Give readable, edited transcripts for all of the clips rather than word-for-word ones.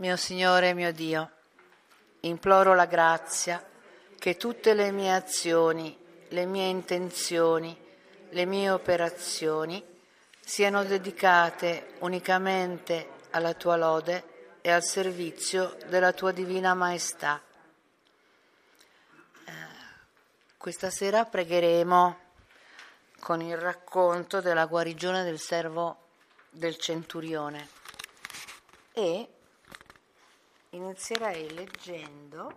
Mio Signore e mio Dio, imploro la grazia che tutte le mie azioni, le mie intenzioni, le mie operazioni siano dedicate unicamente alla tua lode e al servizio della tua divina maestà. Questa sera pregheremo con il racconto della guarigione del servo del centurione e inizierei leggendo,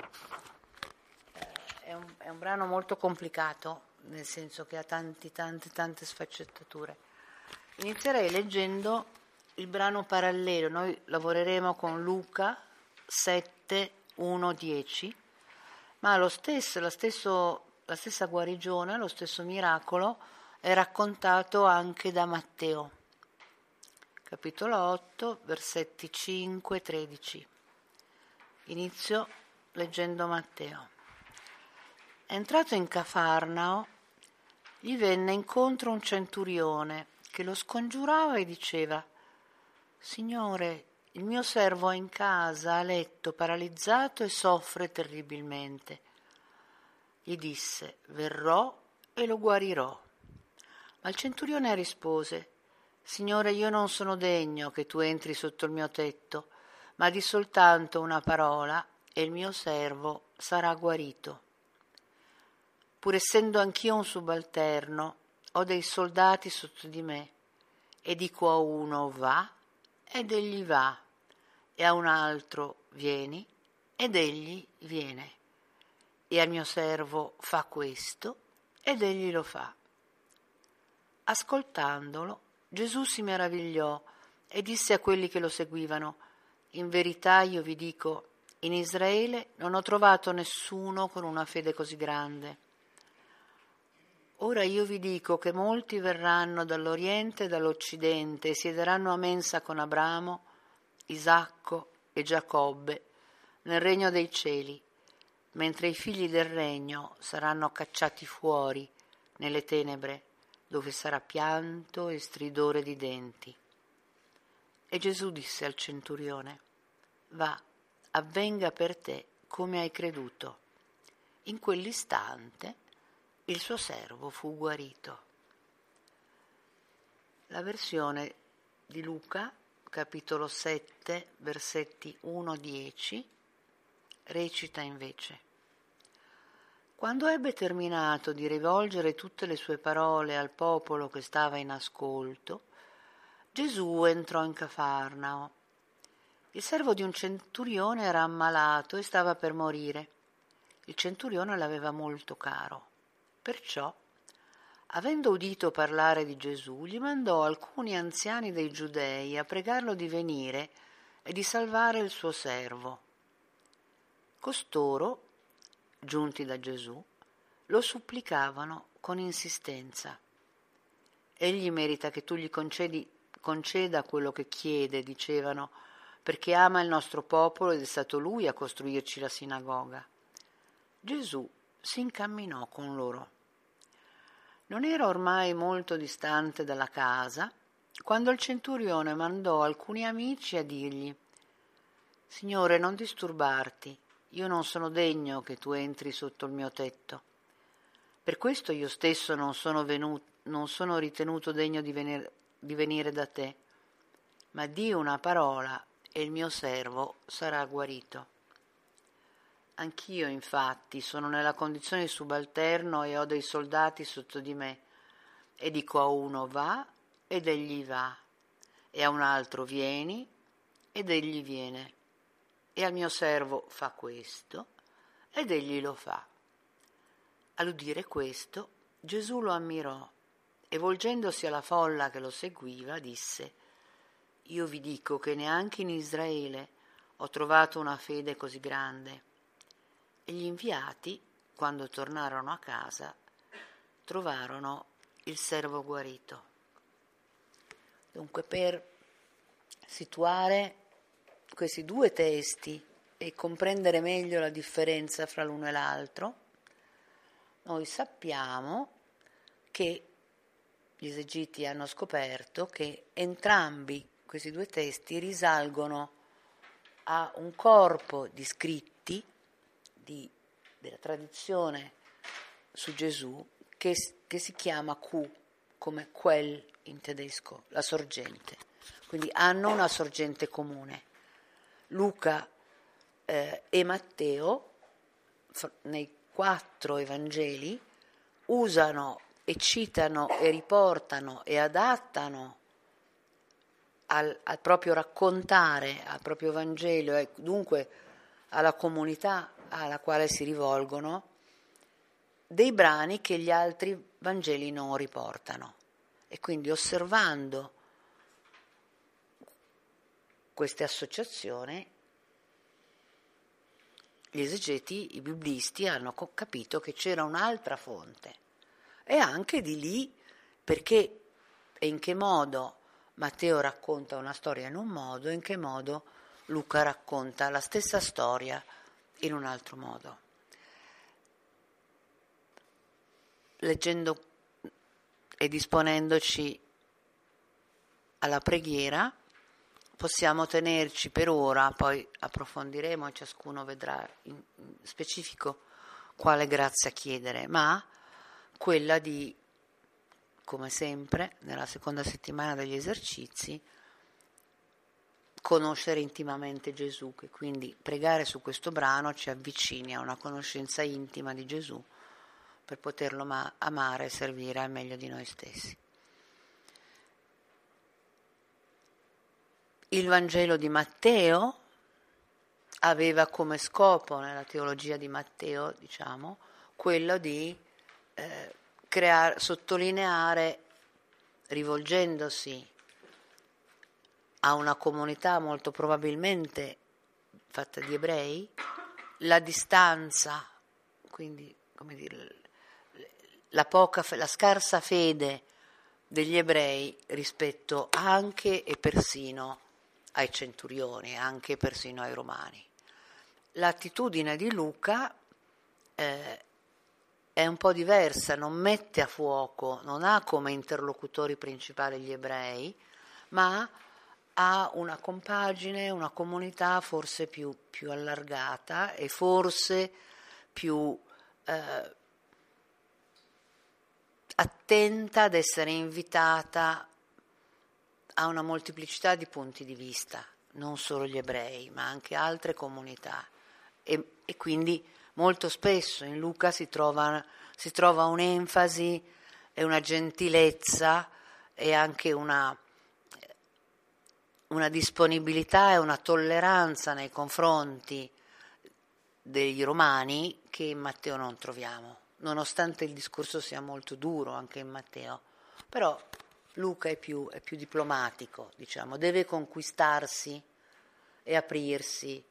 è un brano molto complicato, nel senso che ha tante sfaccettature. Inizierei leggendo il brano parallelo. Noi lavoreremo con Luca 7, 1, 10, ma la stessa guarigione, lo stesso miracolo è raccontato anche da Matteo, capitolo 8, versetti 5 e 13. Inizio leggendo Matteo. Entrato in Cafarnao, gli venne incontro un centurione che lo scongiurava e diceva: Signore, il mio servo è in casa, a letto, paralizzato e soffre terribilmente. Gli disse: verrò e lo guarirò. Ma il centurione rispose: Signore, io non sono degno che tu entri sotto il mio tetto, ma di soltanto una parola e il mio servo sarà guarito. Pur essendo anch'io un subalterno, ho dei soldati sotto di me, e dico a uno va, ed egli va, e a un altro vieni, ed egli viene, e al mio servo fa questo, ed egli lo fa. Ascoltandolo, Gesù si meravigliò e disse a quelli che lo seguivano: in verità io vi dico, in Israele non ho trovato nessuno con una fede così grande. Ora io vi dico che molti verranno dall'Oriente e dall'Occidente e siederanno a mensa con Abramo, Isacco e Giacobbe nel regno dei cieli, mentre i figli del regno saranno cacciati fuori nelle tenebre, dove sarà pianto e stridore di denti. E Gesù disse al centurione: va, avvenga per te come hai creduto. In quell'istante il suo servo fu guarito. La versione di Luca, capitolo 7, versetti 1-10, recita invece: Quando ebbe terminato di rivolgere tutte le sue parole al popolo che stava in ascolto, Gesù entrò in Cafarnao. Il servo di un centurione era ammalato e stava per morire. Il centurione l'aveva molto caro. Perciò, avendo udito parlare di Gesù, gli mandò alcuni anziani dei Giudei a pregarlo di venire e di salvare il suo servo. Costoro, giunti da Gesù, lo supplicavano con insistenza. Egli merita che tu gli conceda quello che chiede, dicevano, perché ama il nostro popolo ed è stato lui a costruirci la sinagoga. Gesù si incamminò con loro. Non era ormai molto distante dalla casa, quando il centurione mandò alcuni amici a dirgli: Signore, non disturbarti, io non sono degno che tu entri sotto il mio tetto. Per questo io stesso non sono ritenuto degno di venire da te, ma di una parola e il mio servo sarà guarito. Anch'io, infatti, sono nella condizione di subalterno e ho dei soldati sotto di me, e dico a uno va, ed egli va, e a un altro vieni, ed egli viene, e al mio servo fa questo, ed egli lo fa. All'udire questo, Gesù lo ammirò, e volgendosi alla folla che lo seguiva, disse: Io vi dico che neanche in Israele ho trovato una fede così grande. E gli inviati, quando tornarono a casa, trovarono il servo guarito. Dunque, per situare questi due testi e comprendere meglio la differenza fra l'uno e l'altro, noi sappiamo che gli esegeti hanno scoperto che entrambi questi due testi risalgono ha un corpo di scritti della tradizione su Gesù che si chiama Q, come quel in tedesco, la sorgente. Quindi hanno una sorgente comune. Luca e Matteo, nei 4 Evangeli, usano e citano e riportano e adattano al proprio raccontare, al proprio Vangelo e dunque alla comunità alla quale si rivolgono, dei brani che gli altri Vangeli non riportano. E quindi osservando queste associazioni, gli esegeti, i biblisti hanno capito che c'era un'altra fonte. E anche di lì perché e in che modo Matteo racconta una storia in un modo e in che modo Luca racconta la stessa storia in un altro modo. Leggendo e disponendoci alla preghiera, possiamo tenerci per ora, poi approfondiremo e ciascuno vedrà in specifico quale grazia chiedere, ma quella di, come sempre, nella seconda settimana degli esercizi, conoscere intimamente Gesù, che quindi pregare su questo brano ci avvicini a una conoscenza intima di Gesù per poterlo amare e servire al meglio di noi stessi. Il Vangelo di Matteo aveva come scopo, nella teologia di Matteo, diciamo, quello di sottolineare, rivolgendosi a una comunità molto probabilmente fatta di ebrei, la distanza, quindi come dire, la scarsa fede degli ebrei rispetto anche e persino ai centurioni, anche persino ai romani. L'attitudine di Luca è un po' diversa, non mette a fuoco, non ha come interlocutori principali gli ebrei, ma ha una compagine, una comunità forse più allargata e forse più attenta ad essere invitata a una molteplicità di punti di vista, non solo gli ebrei, ma anche altre comunità. E quindi molto spesso in Luca si trova un'enfasi e una gentilezza e anche una disponibilità e una tolleranza nei confronti dei romani che in Matteo non troviamo, nonostante il discorso sia molto duro anche in Matteo. Però Luca è più diplomatico, diciamo, deve conquistarsi e aprirsi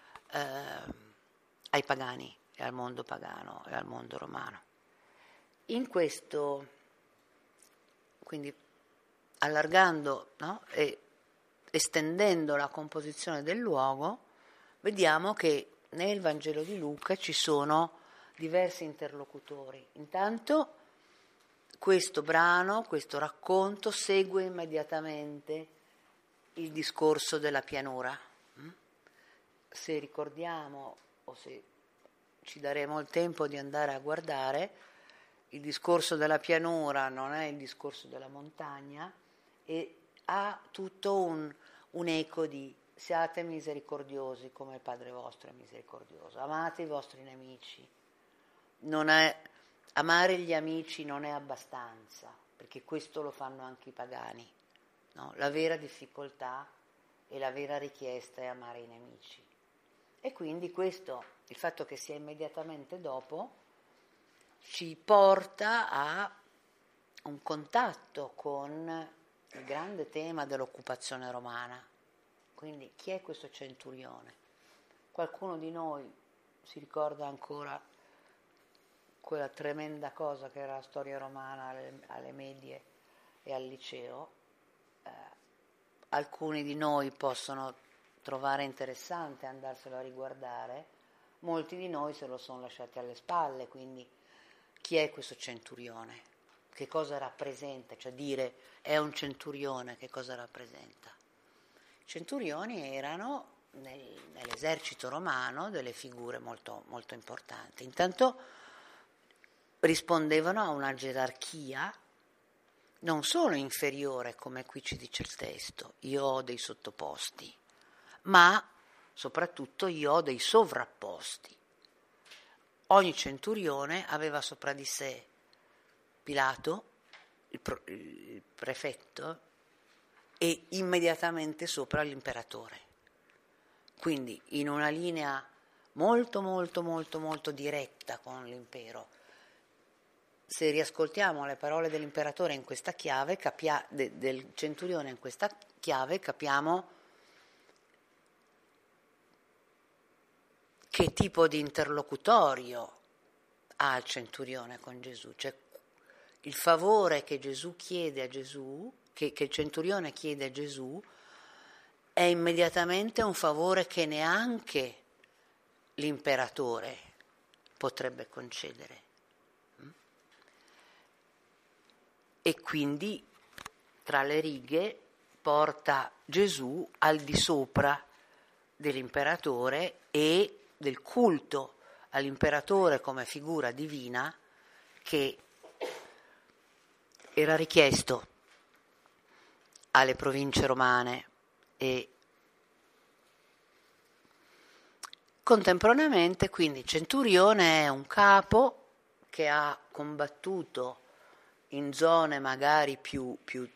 ai pagani e al mondo pagano e al mondo romano. In questo, quindi allargando, no? E estendendo la composizione del luogo, vediamo che nel Vangelo di Luca ci sono diversi interlocutori. Intanto questo brano, questo racconto segue immediatamente il discorso della pianura. Se ricordiamo o se ci daremo il tempo di andare a guardare, il discorso della pianura non è il discorso della montagna e ha tutto un eco di siate misericordiosi come il Padre vostro è misericordioso, amate i vostri nemici. Amare gli amici non è abbastanza, perché questo lo fanno anche i pagani. No? La vera difficoltà e la vera richiesta è amare i nemici. E quindi questo, il fatto che sia immediatamente dopo, ci porta a un contatto con il grande tema dell'occupazione romana. Quindi chi è questo centurione? Qualcuno di noi si ricorda ancora quella tremenda cosa che era la storia romana alle medie e al liceo? Alcuni di noi possono trovare interessante andarselo a riguardare, molti di noi se lo sono lasciati alle spalle, quindi chi è questo centurione? Che cosa rappresenta? Cioè dire è un centurione, che cosa rappresenta? I centurioni erano nell'esercito romano delle figure molto, molto importanti. Intanto rispondevano a una gerarchia non solo inferiore, come qui ci dice il testo, io ho dei sottoposti, ma soprattutto io ho dei sovrapposti. Ogni centurione aveva sopra di sé Pilato, il prefetto, e immediatamente sopra l'imperatore. Quindi in una linea molto, molto, molto, molto diretta con l'impero. Se riascoltiamo le parole dell'imperatore in questa chiave, del centurione in questa chiave, capiamo che tipo di interlocutorio ha il centurione con Gesù. Cioè il favore che Gesù chiede a Gesù, che il centurione chiede a Gesù, è immediatamente un favore che neanche l'imperatore potrebbe concedere. E quindi tra le righe porta Gesù al di sopra dell'imperatore e del culto all'imperatore come figura divina che era richiesto alle province romane e contemporaneamente quindi centurione è un capo che ha combattuto in zone magari più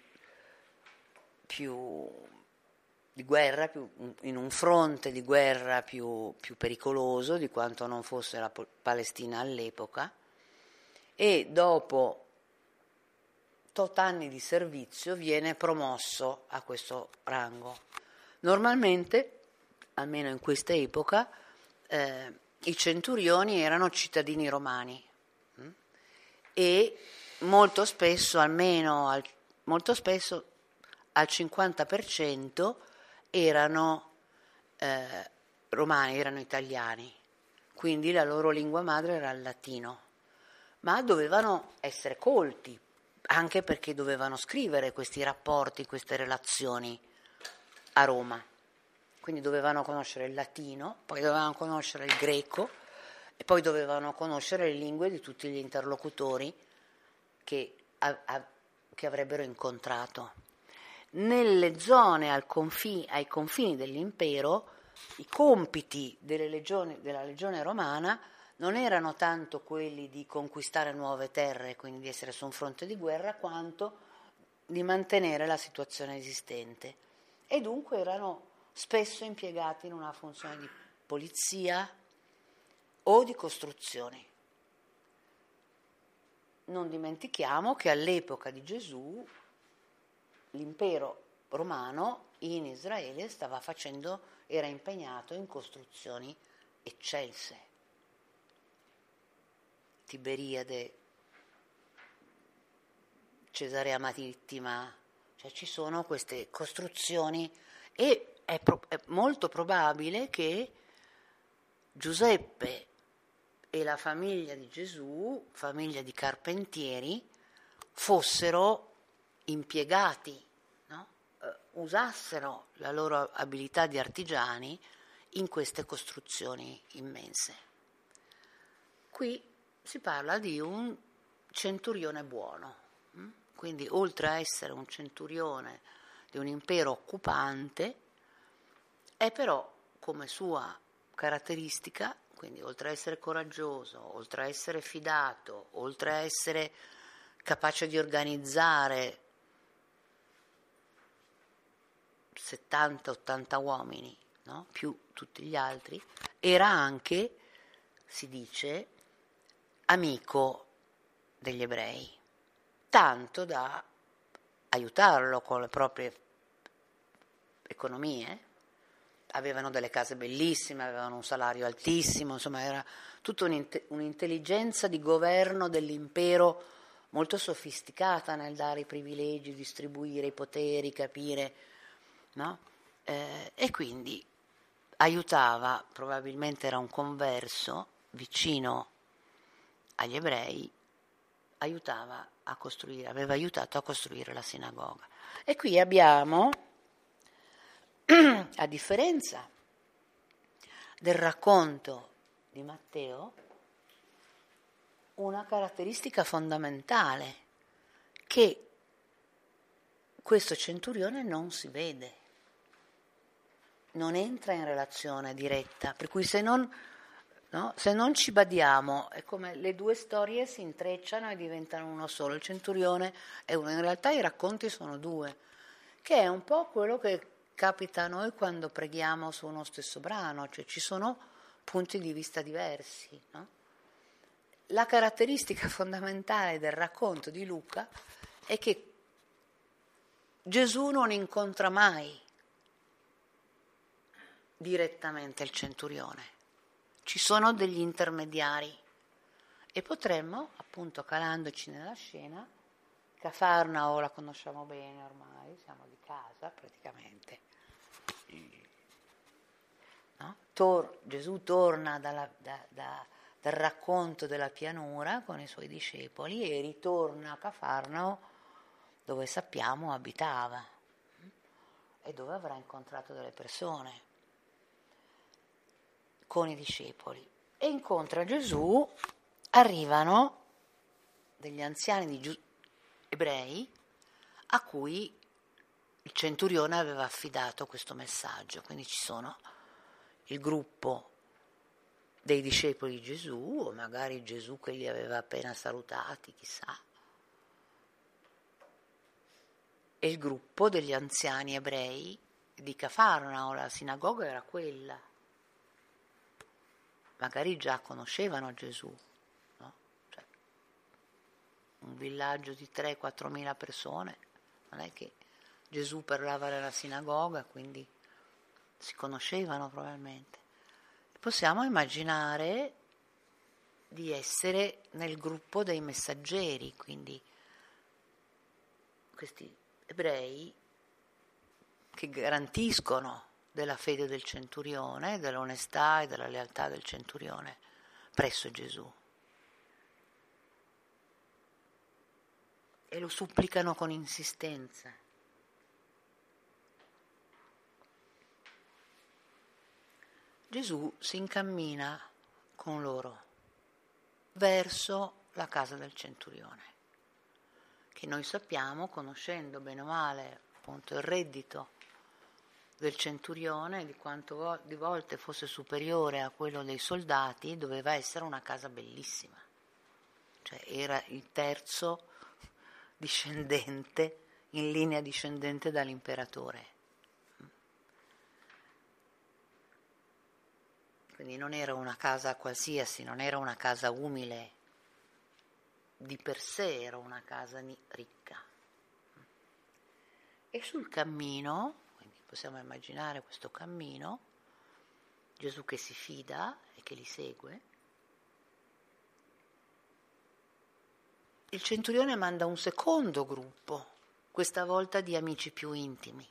di guerra, in un fronte di guerra più pericoloso di quanto non fosse la Palestina all'epoca, e dopo tot anni di servizio viene promosso a questo rango. Normalmente, almeno in questa epoca, i centurioni erano cittadini romani e molto spesso al 50% erano romani, erano italiani, quindi la loro lingua madre era il latino, ma dovevano essere colti, anche perché dovevano scrivere questi rapporti, queste relazioni a Roma, quindi dovevano conoscere il latino, poi dovevano conoscere il greco e poi dovevano conoscere le lingue di tutti gli interlocutori che avrebbero incontrato. Nelle zone ai confini dell'impero, i compiti della legione romana non erano tanto quelli di conquistare nuove terre, quindi di essere su un fronte di guerra, quanto di mantenere la situazione esistente. E dunque erano spesso impiegati in una funzione di polizia o di costruzioni. Non dimentichiamo che all'epoca di Gesù l'impero romano in Israele era impegnato in costruzioni eccelse. Tiberiade, Cesarea Marittima, cioè ci sono queste costruzioni e è molto probabile che Giuseppe e la famiglia di Gesù, famiglia di carpentieri, fossero impiegati, no? Usassero la loro abilità di artigiani in queste costruzioni immense. Qui si parla di un centurione buono, quindi oltre a essere un centurione di un impero occupante, è però come sua caratteristica, quindi oltre a essere coraggioso, oltre a essere fidato, oltre a essere capace di organizzare 70-80 uomini, no? Più tutti gli altri, era anche, si dice, amico degli ebrei, tanto da aiutarlo con le proprie economie. Avevano delle case bellissime, avevano un salario altissimo, insomma era tutta un'intelligenza di governo dell'impero molto sofisticata nel dare i privilegi, distribuire i poteri, capire, no? E quindi aiutava, probabilmente era un converso vicino agli ebrei, aveva aiutato a costruire la sinagoga. E qui abbiamo, a differenza del racconto di Matteo una caratteristica fondamentale, che questo centurione non si vede, non entra in relazione diretta, per cui se non ci badiamo è come le due storie si intrecciano e diventano uno solo. Il centurione è uno, in realtà i racconti sono due, che è un po' quello che capita a noi quando preghiamo su uno stesso brano, cioè ci sono punti di vista diversi, no? La caratteristica fondamentale del racconto di Luca è che Gesù non incontra mai direttamente il centurione, ci sono degli intermediari e potremmo, appunto, calandoci nella scena, Cafarnao la conosciamo bene ormai, siamo di casa praticamente, no? Gesù torna dal racconto della pianura con i suoi discepoli e ritorna a Cafarnao, dove sappiamo abitava e dove avrà incontrato delle persone con i discepoli. E incontra Gesù, arrivano degli anziani ebrei a cui il centurione aveva affidato questo messaggio, quindi ci sono il gruppo dei discepoli di Gesù, o magari Gesù che li aveva appena salutati, chissà, e il gruppo degli anziani ebrei di Cafarnao, la sinagoga era quella, magari già conoscevano Gesù, no? Cioè, un villaggio di 3-4 mila persone, non è che Gesù parlava nella sinagoga, quindi si conoscevano probabilmente. Possiamo immaginare di essere nel gruppo dei messaggeri, quindi questi ebrei che garantiscono della fede del centurione, dell'onestà e della lealtà del centurione presso Gesù. E lo supplicano con insistenza. Gesù si incammina con loro verso la casa del centurione, che noi sappiamo, conoscendo bene o male appunto il reddito del centurione, di quanto di volte fosse superiore a quello dei soldati, doveva essere una casa bellissima, cioè era il terzo discendente, in linea discendente dall'imperatore. Quindi non era una casa qualsiasi, non era una casa umile di per sé, era una casa ricca. E sul cammino, quindi possiamo immaginare questo cammino, Gesù che si fida e che li segue, il centurione manda un secondo gruppo, questa volta di amici più intimi,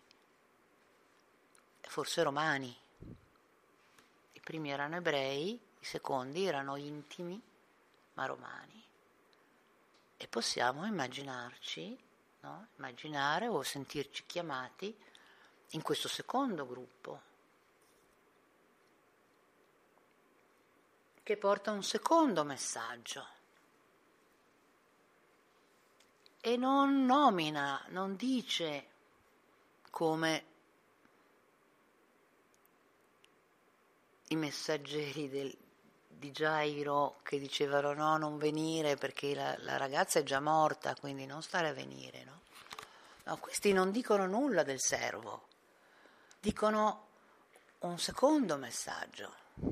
forse romani. I primi erano ebrei, i secondi erano intimi, ma romani. E possiamo immaginarci, no? Immaginare o sentirci chiamati in questo secondo gruppo, che porta un secondo messaggio e non nomina, non dice come i messaggeri di Gairo che dicevano no, non venire perché la ragazza è già morta, quindi non stare a venire, no? No, questi non dicono nulla del servo, dicono un secondo messaggio.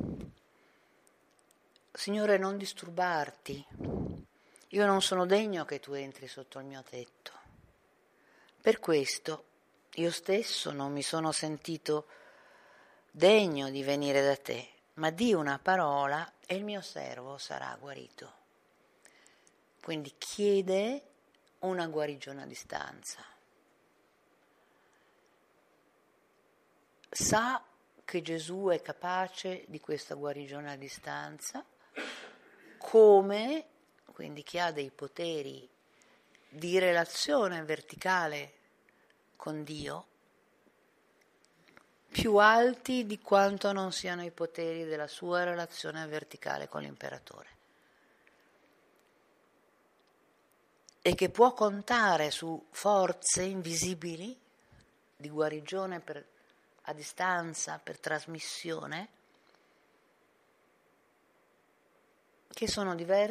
Signore, non disturbarti, io non sono degno che tu entri sotto il mio tetto. Per questo io stesso non mi sono sentito degno di venire da te, ma di una parola e il mio servo sarà guarito. Quindi chiede una guarigione a distanza. Sa che Gesù è capace di questa guarigione a distanza, come, quindi che ha dei poteri di relazione verticale con Dio, più alti di quanto non siano i poteri della sua relazione verticale con l'imperatore, e che può contare su forze invisibili di guarigione a distanza, per trasmissione, che sono diverse